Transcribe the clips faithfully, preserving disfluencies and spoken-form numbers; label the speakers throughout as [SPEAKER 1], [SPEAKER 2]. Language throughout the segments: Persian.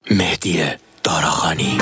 [SPEAKER 1] مهدی داراخانی.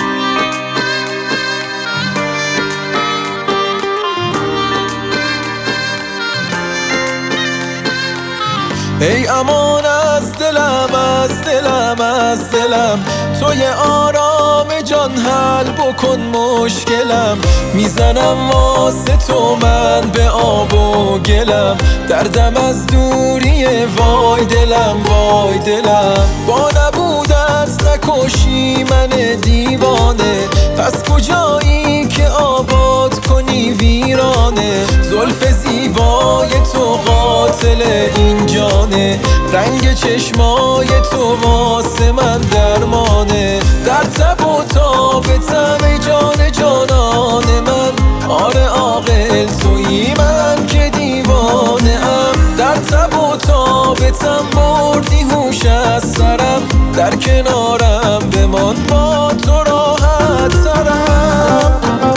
[SPEAKER 2] ای امان از دلم از دلم از دلم، توی آرام جان حل بکن مشکلم. میزنم واسه تو من به آب و گلم، دردم از دوریه وای دلم وای دلم. با نبودت نکشی من دیوانه، پس کجایی که آباد کنی ویرانه. زلف زیبای تو قاتل این جانه، رنگ چشمای تو واسه من درمانه. در تب و تابتم ای جان جانان من، آره عاقل تویی من که دیوانه ام. در تب و تابتم بردی هوش از سرم، در کنارم بمان با تو راحت ترم.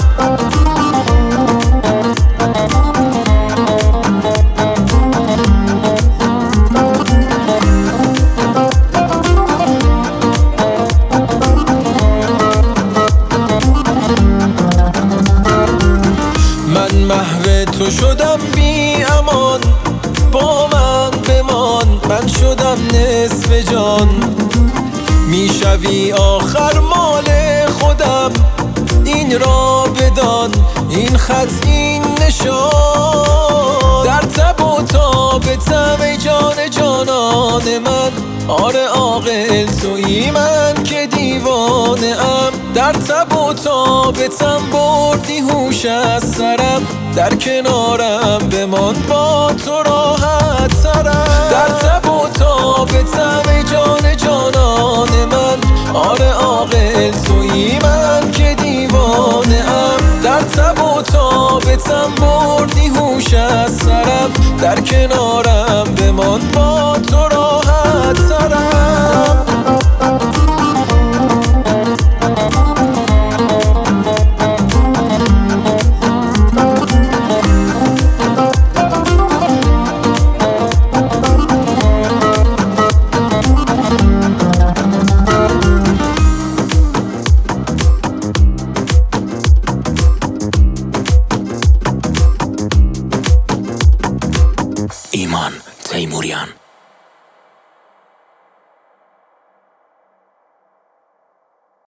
[SPEAKER 2] من محو تو شدم بی امان، با من بمان، من شدم نصف جان. میشوی آخر مال خودم، این را بدان، این خط این نشان. در تب و تابتم ای جان جانان من، آره عاقل تویی من که دیوانه ام. در تب و تابتم بردی هوش از سرم، در کنارم بمان با تو راحت ترم. در تب و تابتم ای جان جانان من، آره عاقل تویی من که دیوانه ام. در تب و تابتم بردی هوش از سرم، در کنارم بمان با تو راحت ترم.
[SPEAKER 1] ایمان تیموریان.